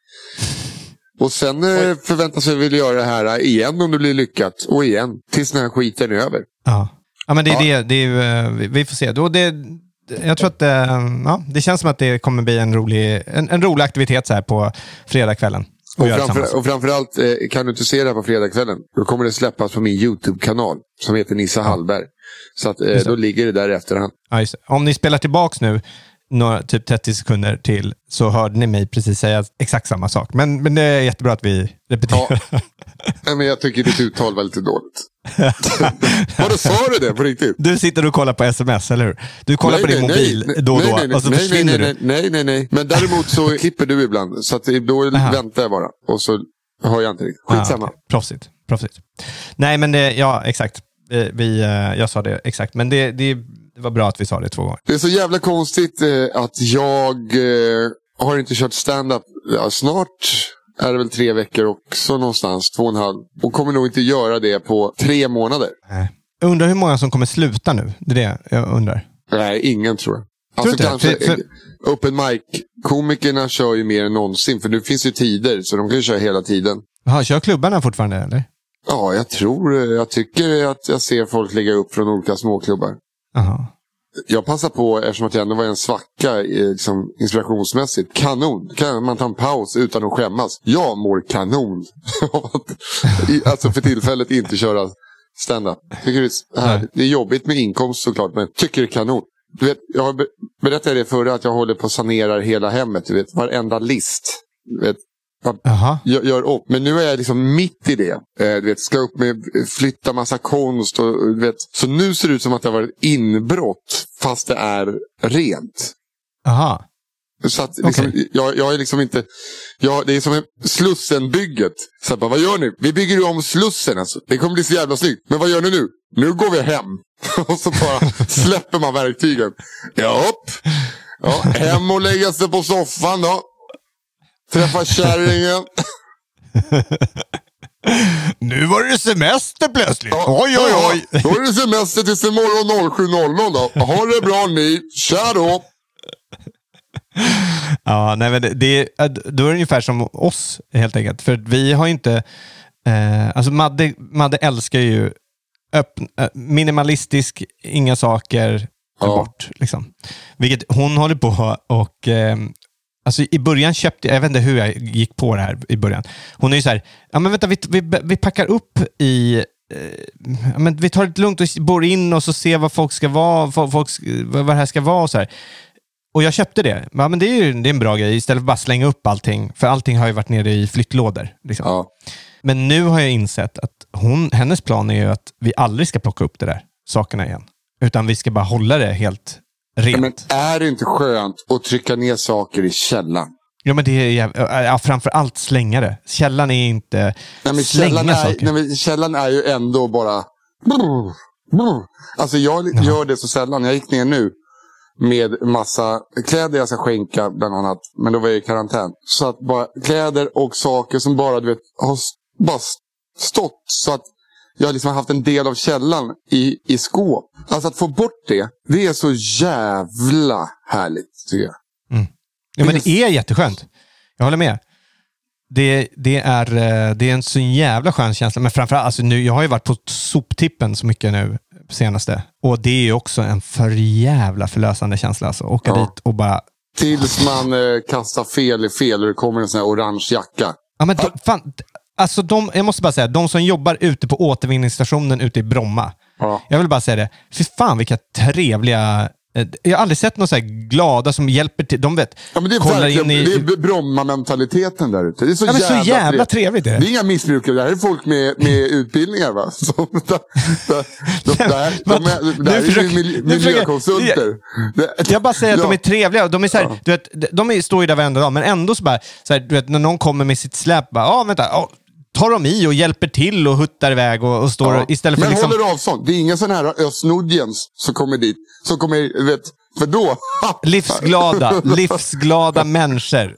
Och sen eh, förväntas vi vilja göra det här igen om det blir lyckat. Och igen, tills den här skiten är över. Ja, ja men det är ja. det. det är, vi, vi får se. Då det, jag tror att ja, det känns som att det kommer bli en rolig, en, en rolig aktivitet så här på fredagskvällen. Och, och, framför, och framförallt eh, kan du inte se det här på fredagskvällen. Då kommer det släppas på min YouTube-kanal som heter Nissa ja. Hallberg. Så att eh, då ligger det där i efterhand. Ja, just det. Om ni spelar tillbaks nu några, typ trettio sekunder till så hörde ni mig precis säga exakt samma sak. Men, men det är jättebra att vi repeterar. Ja. Nej, men jag tycker ditt uttal var lite dåligt. Vadå, sa du det på riktigt? Du sitter och kollar på sms, eller hur? Du kollar nej, på din nej, mobil nej, då och då, nej, nej, och så nej, försvinner nej, nej, nej, nej, nej. Men däremot så klipper du ibland. Så att då Aha. väntar jag bara. Och så hör jag inte riktigt. Skitsamma. Ah, okay. Proffsigt, proffsigt. Nej, men det, ja, exakt. Vi, vi, jag sa det exakt. Men det, det Det var bra att vi sa det två gånger. Det är så jävla konstigt eh, att jag eh, har inte kört stand-up. Ja, snart är det väl tre veckor också någonstans. Två och en halv. Och kommer nog inte göra det på tre månader. Nej. Jag undrar hur många som kommer sluta nu. Det är det jag undrar. Nej, ingen tror jag. Alltså tror kanske för, för... open mic-komikerna kör ju mer än någonsin. För nu finns ju tider så de kan ju köra hela tiden. Jaha, kör klubbarna fortfarande eller? Ja, jag tror. Jag tycker att jag ser folk lägga upp från olika småklubbar. Aha. Jag passar på, eftersom att det ändå var en svacka liksom, inspirationsmässigt. Kanon, kan man ta en paus utan att skämmas. Jag mår kanon. Alltså för tillfället inte köra stand-up. Tycker det, är här, det är jobbigt med inkomst såklart, men tycker det är kanon. Du vet, jag har berättat det förra att jag håller på att sanera hela hemmet. Du vet, varenda list. Du vet, gör, gör upp. Men nu är jag liksom mitt i det. Eh, du vet, ska upp med flytta massa konst. Och, du vet. Så nu ser det ut som att det har varit inbrott fast det är rent. Aha. Så att liksom, okay. jag, jag är liksom inte jag, det är som en Slussenbygget. Så att bara, vad gör ni? Vi bygger ju om Slussen alltså. Det kommer bli så jävla snyggt. Men vad gör ni nu? Nu går vi hem. Och så bara släpper man verktygen. Japp. Ja, hem och lägga sig på soffan då. Träffa kärringen. Nu var det semester plötsligt. Ja, oj, oj, oj. Ja, då är det semester tills imorgon noll sju noll noll då. Ha det bra ni. Tja då. Ja, nej, men det, det, då är det ungefär som oss helt enkelt. För vi har ju inte... Eh, alltså Madde, Madde älskar ju öppn, minimalistisk, inga saker ja. bort. Liksom. Vilket hon håller på och... Eh, alltså i början köpte jag... Jag vet inte hur jag gick på det här i början. Hon är ju så här... Ja, men vänta, vi, vi, vi packar upp i... Ja, men vi tar det lugnt och bor in och så ser vad folk ska vara, folk, vad det här ska vara och så här. Och jag köpte det. Ja, men det är ju det är en bra grej istället för att bara slänga upp allting. För allting har ju varit nere i flyttlådor. Liksom. Ja. Men nu har jag insett att hon, hennes plan är ju att vi aldrig ska plocka upp det där sakerna igen. Utan vi ska bara hålla det helt rent. Ja, men är det inte skönt att trycka ner saker i källan? Ja, men det är jäv- ja, framför allt slänga det. Källan är inte nej, men slänga källan är, saker. nej, men källan är ju ändå bara... Alltså jag ja. gör det så sällan. Jag gick ner nu med massa kläder jag ska skänka bland annat. Men då var jag i karantän. Så att bara kläder och saker som bara du vet har bara stått så att jag liksom har haft en del av källan i, i skåp. Alltså att få bort det, det är så jävla härligt tycker jag. Mm. Ja, men det är jätteskönt. Jag håller med. Det, det, är, det är en så jävla skön känsla. Men framförallt, alltså nu, jag har ju varit på soptippen så mycket nu senaste. Och det är ju också en för jävla förlösande känsla. Alltså. Åka ja. dit och bara... Tills man eh, kastar fel i fel och det kommer en sån här orange jacka. Ja, men de, fan, alltså de, jag måste bara säga, de som jobbar ute på återvinningsstationen ute i Bromma. Ja. Jag vill bara säga det. Fy fan vilka trevliga... Jag har aldrig sett någon så här glada som hjälper till. De vet, ja, men det är kollar in i... Det är Bromma-mentaliteten där ute. Det är så, ja, men jävla, så jävla trevligt. Det är. det är inga missbrukare. Det här är folk med, med utbildningar va? Så, där, där, där, där, de är, där är ju miljö, miljökonsulter. Jag, jag bara säger att ja. de är trevliga. De är så här, ja. du vet, de är, står ju där varenda dag. Men ändå så bara, så här, du vet, när någon kommer med sitt släp, bara, ja vänta, ja. tar de i och hjälper till och huttar iväg och, och står ja. istället för men liksom... håller avstånd. Det är inga sådana här Östnudjens som kommer dit. Som kommer, vet, för då... livsglada, livsglada människor.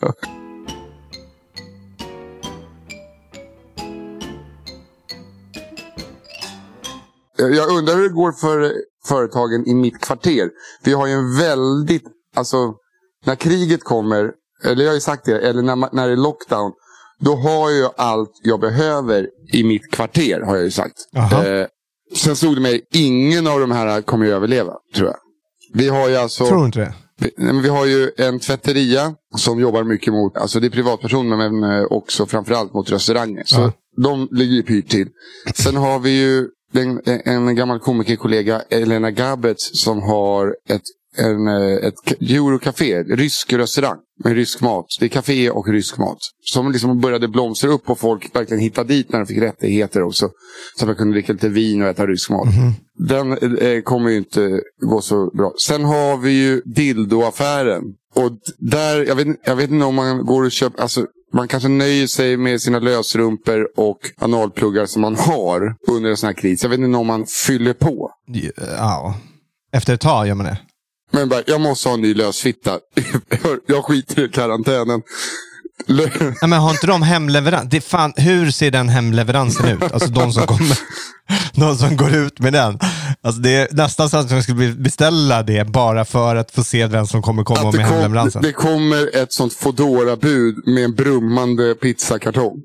Jag undrar hur det går för företagen i mitt kvarter. Vi har ju en väldigt... Alltså, när kriget kommer, eller jag har ju sagt det, eller när, när det är lockdown, då har jag allt jag behöver i mitt kvarter, har jag ju sagt. Eh, sen stod det mig, ingen av de här kommer att överleva, tror jag. Vi har ju alltså... Tror inte det? Vi, vi har ju en tvätteria som jobbar mycket mot, alltså det är privatpersoner men också framförallt mot restauranger. Så uh-huh. de ligger ju pyrt till. Sen har vi ju en, en gammal komikerkollega, Elena Gabets, som har ett En, ett eurocafé, rysk restaurang med rysk mat. Det är café och rysk mat. Som liksom började blomstra upp och folk verkligen hittade dit när de fick rättigheter också. Så att man kunde dricka lite vin och äta rysk mat. Mm-hmm. Den eh, kommer ju inte gå så bra. Sen har vi ju dildoaffären. Och där, jag vet, jag vet inte om man går och köper, alltså man kanske nöjer sig med sina lösrumpor och analpluggar som man har under en sån här kris. Jag vet inte om man fyller på. Ja, efter ett tag gör man det. Men bara, jag måste ha en ny lösfitta. Jag skiter i karantänen. Ja, men har inte de hemleverans? Det fan, hur ser den hemleveransen ut? Alltså de som kommer, de som går ut med den. Alltså det är nästan så att man skulle beställa det bara för att få se den som kommer komma med kom, hemleveransen. Det kommer ett sånt Foodora-bud med en brummande pizzakartong.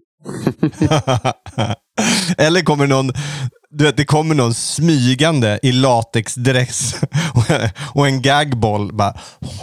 Eller kommer någon, du vet, det kommer någon smygande i latexdress och en gagboll bara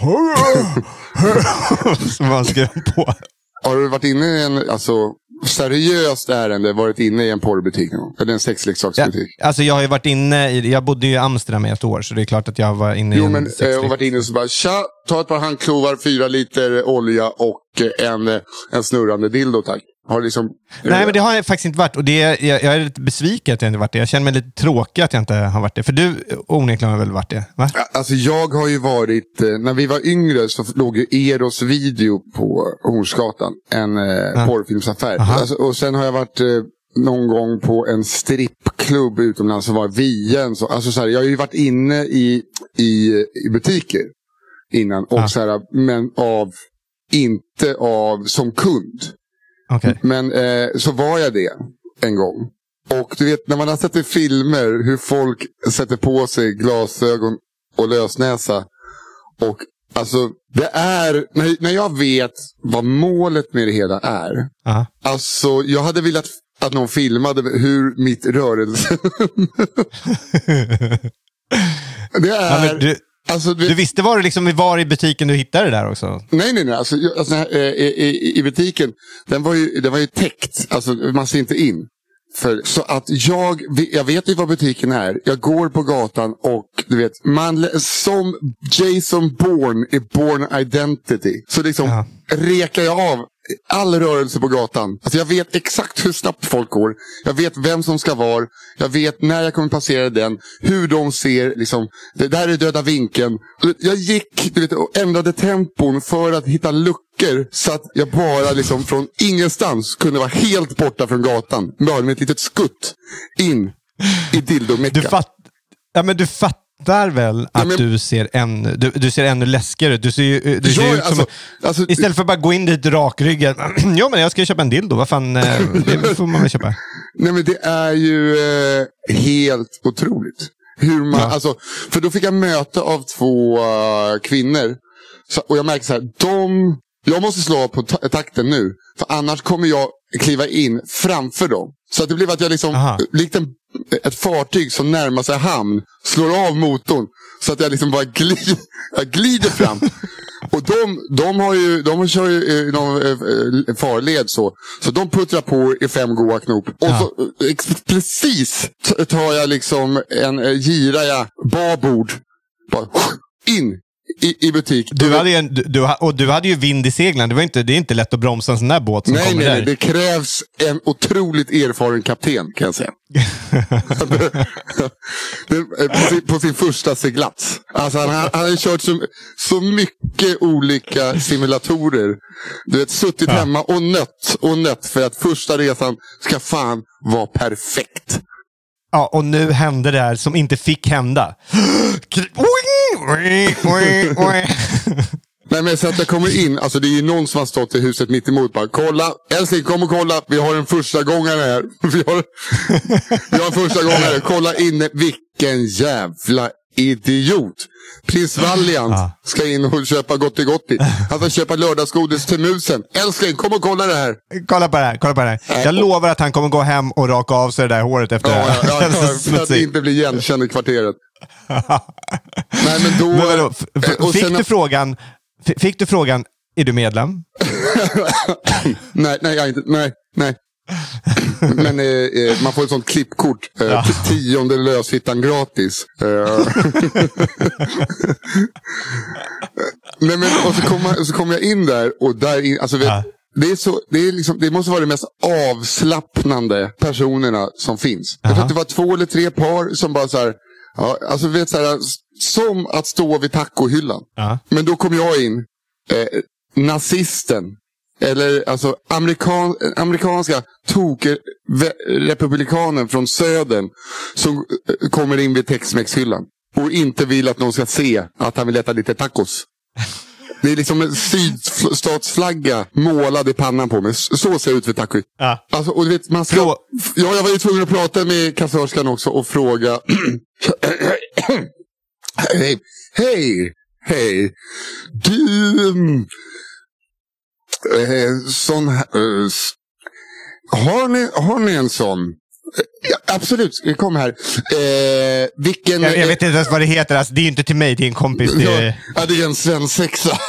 som man ska på. Har du varit inne i en alltså, seriöst ärende, varit inne i en porrbutik någon? Eller en sexleksaksbutik? Ja, alltså jag har ju varit inne i, jag bodde ju i Amsterdam i ett år, så det är klart att jag var inne jo, i en men, sexleksaksbutik. Jag har varit inne och så bara, tja, ta ett par handklovar, fyra liter olja och en, en snurrande dildo, tack. Har liksom... Nej, men det har jag faktiskt inte varit. Och det är, jag, jag är lite besviken att jag inte varit det. Jag känner mig lite tråkig att jag inte har varit det. För du onekligen har väl varit det, va? Alltså jag har ju varit... När vi var yngre så låg ju Eros video på Hornsgatan. En ja. porrfilmsaffär. Alltså, och sen har jag varit... någon gång på en strippklubb utomlands som var Vien. Så, alltså så här, jag har ju varit inne i, i, i butiker innan. Och ja. så här, men av... Inte av som kund. Okay. Men eh, så var jag det. en gång. Och du vet, när man har sett i filmer hur folk sätter på sig glasögon och lösnäsa. Och alltså, det är, när, när jag vet vad målet med det hela är. Uh-huh. Alltså, jag hade velat att någon filmade hur mitt rörelse... det är... Ja, du, alltså, du, du visste var, du liksom, var i butiken du hittade det där också? Nej, nej, nej. Alltså, alltså, i, i, i butiken, den var ju, den var ju täckt. Alltså, man ser inte in. För, så att jag, jag vet ju vad butiken är. Jag går på gatan och du vet, man, som Jason Bourne i Bourne Identity. Så liksom ja. rekar jag av all rörelse på gatan. Alltså jag vet exakt hur snabbt folk går. Jag vet vem som ska vara. Jag vet när jag kommer passera den. Hur de ser liksom. Det där är döda vinkeln. Jag gick du vet, och ändrade tempon för att hitta luckor. Så att jag bara liksom från ingenstans kunde vara helt borta från gatan. Bara med ett litet skutt in i dildo-mecka. Du fatt... Ja, men du fattar väl att ja, men... du ser en du, du ser ännu läskigare ut. Du ser ju du ser ja, ut som alltså, alltså, istället för att bara gå in dit rakryggen. Ja, men jag ska köpa en dildo. Vad fan, det får man väl köpa. Nej, men det är ju eh, helt otroligt. Hur man, ja. alltså, för då fick jag möte av två uh, kvinnor. Så, och jag märker så här, de... Jag måste slå på ta- takten nu. För annars kommer jag kliva in framför dem. Så att det blir att jag liksom, likt en, ett fartyg som närmar sig hamn, slår av motorn. Så att jag liksom bara glider, jag glider fram. Och de, de har ju, de kör ju någon farled så. Så de puttrar på i fem goa knop. Och ja. så precis tar jag liksom en gira jag babord. Bara in. I, i butik. Du hade ju en, du, och du hade ju vind i seglen. Det var inte, det är inte lätt att bromsa en sån där båt som nej, kommer nej, där. Nej, det krävs en otroligt erfaren kapten, kan jag säga. det, på, sin, på sin första seglats. Alltså han, han har kört så, så mycket olika simulatorer. Du vet, suttit ja. hemma och nött och nött för att första resan ska fan vara perfekt. Ja, och nu hände det här som inte fick hända. Nej, men så att jag kommer in, alltså det är ju någon som har stått i huset mitt emot bara, kolla, älskling, kom och kolla, vi har en första gångare här. Vi har, vi har en första gångare, kolla inne, vilken jävla idiot. Prins Valiant ah. ska in och köpa Gotti Gotti. Han ska köpa lördagsgodis till musen. Älskling, kom och kolla det här. Kolla på det här, kolla på det här. Jag lovar att han kommer gå hem och raka av sig det där håret efter ja, det här. Ja, ja, för att inte bli igenkänd i kvarteret. Nej, men då... Men då f- f- fick, sen... du frågan, f- fick du frågan, är du medlem? nej, nej, jag inte, nej, nej. Men eh, man får ett sånt klippkort eh, ja. tionde lösfittan gratis. eh. Nej, men, och så kommer så kom jag in där och där in, alltså, vet, ja. det, är så, det, är liksom, det måste vara de mest avslappnande personerna som finns. Jag tror att det var två eller tre par som bara så här, ja, alltså vet så här, som att stå vid tacohyllan. Ja. Men då kom jag in, eh, nazisten. Eller alltså amerikan, amerikanska tok-republikanen från södern som kommer in vid Tex-Mex-hyllan och inte vill att någon ska se att han vill äta lite tacos. Det är liksom en sydstatsflagga målad i pannan på mig. Så ser det ut för taco. Ja. Alltså, och du vet, man ska... ja, jag var ju tvungen att prata med kassörskan också och fråga hej, hej, hej du... Eh, sån här, eh, har, ni, har ni en sån? Ja, absolut, kom här. Eh, vilken, jag, jag vet inte ens vad det heter. Alltså, det är ju inte till mig, det är en kompis. Det är, ja, det är en svensexa.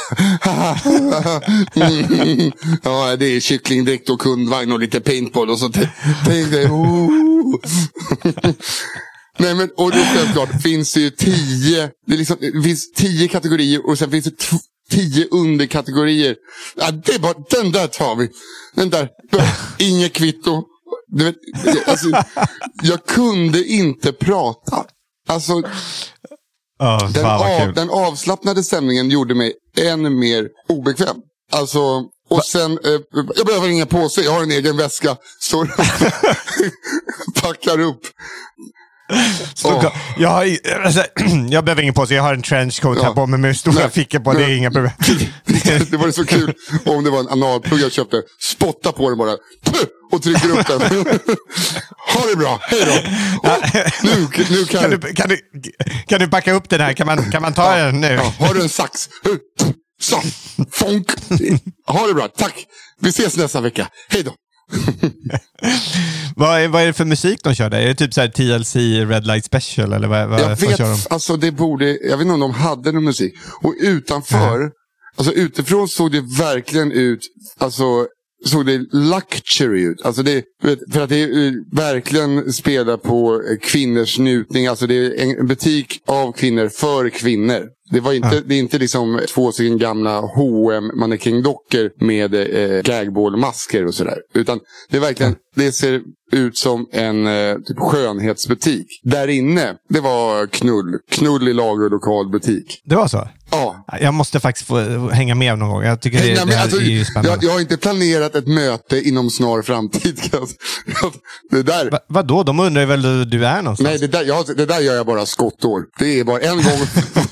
mm, ja, det är kycklingdräkt och kundvagn och lite paintball och så t- tänkte jag, oh. Nej, men och det självklart finns det ju tio, det, är liksom, det finns tio kategorier och sen finns det t- tio underkategorier. Ja, det är bara, den där tar vi. Den där, inget kvitto. Du vet, alltså, jag kunde inte prata. Alltså, oh, den, av, den avslappnade stämningen gjorde mig än mer obekväm. Alltså, och Va? sen, eh, jag behöver ringa på sig, jag har en egen väska. Står och packar upp. Oh. Jag, alltså, jag behöver ingen på sig. Jag har en trenchcoat ja. här på mig med stora nej, fickor på. Nej. Det är inga problem. Det var så kul om det var en analplugg jag köpte. Spotta på den bara. Och trycker upp den. Ha det bra. Hej då. Oh, nu, nu kan, kan, du, kan, du, kan du backa upp den här? Kan man, kan man ta ja, den nu? Ja. Har du en sax? Så. Fonk. Ha det bra. Tack. Vi ses nästa vecka. Hej då. vad, är, vad är det för musik de kör där? Är det typ så här T L C Red Light Special eller vad, vad, jag vad vet, kör de? Alltså det borde, jag vet inte om de hade någon musik. Och utanför, mm. alltså utifrån såg det verkligen ut, alltså såg det luxury ut. Alltså det, för att det är verkligen spelar på kvinnors njutning. Alltså det är en butik av kvinnor för kvinnor. Det var inte, ja. det är inte liksom två stycken gamla H och M mannekängdockor med eh, gagball-masker och sådär. Utan det är verkligen, ja. det ser ut som en eh, typ skönhetsbutik. Där inne, det var knull. Knull i lager och lokalbutik. Det var så? Ja. Jag måste faktiskt få hänga med någon gång. Jag tycker hänga det, det här alltså, är ju spännande. Jag, jag har inte planerat ett möte inom snar framtid. det där... Va, vadå? De undrar väl hur du är någonstans? Nej, det där, jag, det där gör jag bara skottår. Det är bara en gång...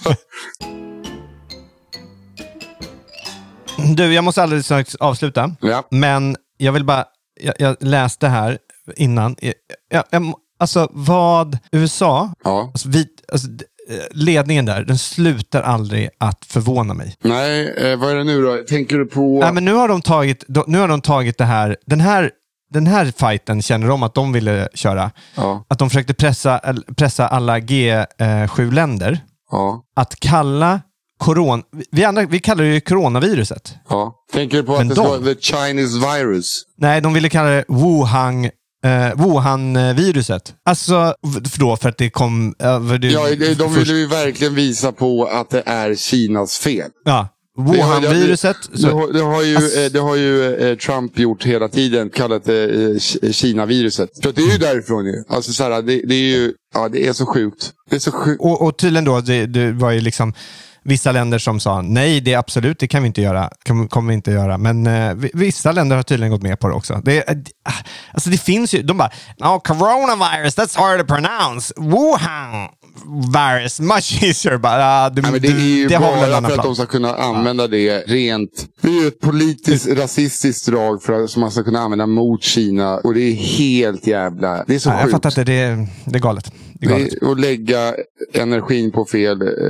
Du, jag måste alldeles strax avsluta. Ja. Men jag vill bara... Jag, jag läste här innan. Jag, jag, alltså, vad... U S A... Ja. Alltså, vi, alltså, ledningen där, den slutar aldrig att förvåna mig. Nej, eh, vad är det nu då? Tänker du på... Nej, men nu har de tagit, nu har de tagit det här... Den här Den här fighten känner de att de ville köra. Ja. Att de försökte pressa, pressa alla G sju-länder. Ja. Att kalla corona... Vi, andra, vi kallar det ju coronaviruset. Ja. Tänker du på men att det de, var the Chinese virus? Nej, de ville kalla det Wuhan... Eh, Wuhan-viruset. Alltså, för då för att det kom... Eh, det, ja, de, de ville ju verkligen visa på att det är Kinas fel. Ja. Wuhan-viruset. Det, det, det, det har ju, alltså, det har ju eh, Trump gjort hela tiden, kallat det eh, Kina-viruset. Så det är ju därifrån ju. Alltså så här, det, det är ju, ja, det är så sjukt. Det är så sjukt. Och, och tydligen då, det, det var ju liksom vissa länder som sa nej, det är absolut, det kan vi inte göra, kan, kommer vi inte göra. Men eh, vissa länder har tydligen gått med på det också. Det, eh, alltså det finns ju, de bara, no, coronavirus, that's hard to pronounce. Wuhan virus, much easier. Bara, uh, du, Nej, men det är ju det bara för plan. att de ska kunna använda ja. det rent. Det är ju ett politiskt rasistiskt drag för att, som man ska kunna använda mot Kina. Och det är helt jävla, det är så ja, sjukt. Jag fattar att det är, det är galet. Det är galet. Det är att lägga energin på fel... Eh,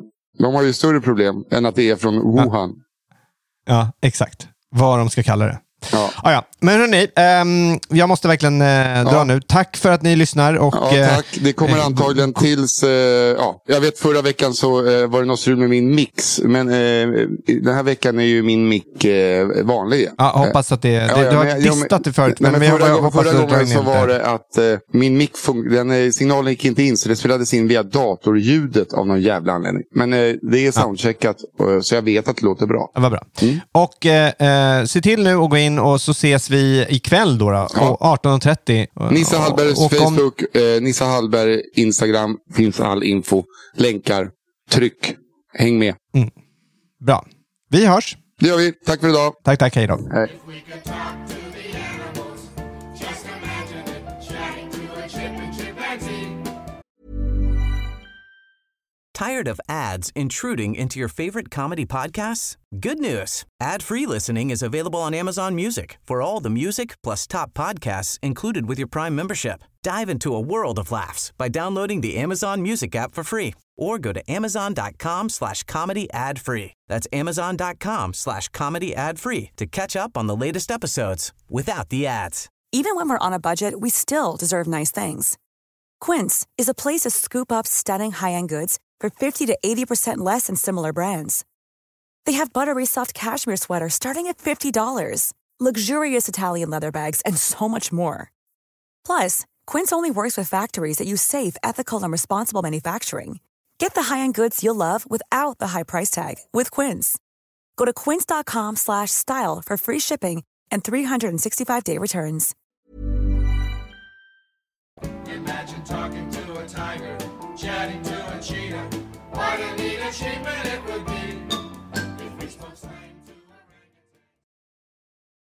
de har ju större problem än att det är från Wuhan. Ja, ja exakt. Vad de ska kalla det. Ja. Ah, ja. Men hörni, um, jag måste verkligen uh, dra ja. nu. Tack för att ni lyssnar. Och, ja, tack. Det kommer uh, antagligen tills... Uh, ja. Jag vet förra veckan så uh, var det något strul med min mix. Men uh, den här veckan är ju min mick uh, vanlig. Ja, hoppas att det... det ja, ja, du har men, distat ja, det förut. Nej, men, men förra, jag, jag förra gången så var det att uh, min mick fun- den, uh, signalen gick inte in. Så det spelades in via datorljudet av någon jävla anledning. Men uh, det är soundcheckat. Uh, så jag vet att det låter bra. Det var bra. Mm. Och uh, se till nu och gå in och så ses vi ikväll då, då ja. arton och trettio. Nissa Hallbergs och, och Facebook, om... eh, Nissa Hallberg Instagram, finns all info, länkar, tryck, häng med. Mm. Bra. Vi hörs. Det gör vi. Tack för idag. Tack, tack. Hej då. Hej. Tired of ads intruding into your favorite comedy podcasts? Good news. Ad-free listening is available on Amazon Music for all the music plus top podcasts included with your Prime membership. Dive into a world of laughs by downloading the Amazon Music app for free or go to amazon.com slash comedy ad free. That's amazon.com slash comedy ad free to catch up on the latest episodes without the ads. Even when we're on a budget, we still deserve nice things. Quince is a place to scoop up stunning high-end goods for fifty to eighty percent less than similar brands. They have buttery soft cashmere sweaters starting at fifty dollars, luxurious Italian leather bags, and so much more. Plus, Quince only works with factories that use safe, ethical, and responsible manufacturing. Get the high-end goods you'll love without the high price tag with Quince. Go to quince.com slash style for free shipping and three sixty-five day returns. Imagine talking to a tiger, chatting to a cheetah. Why do you need a sheep in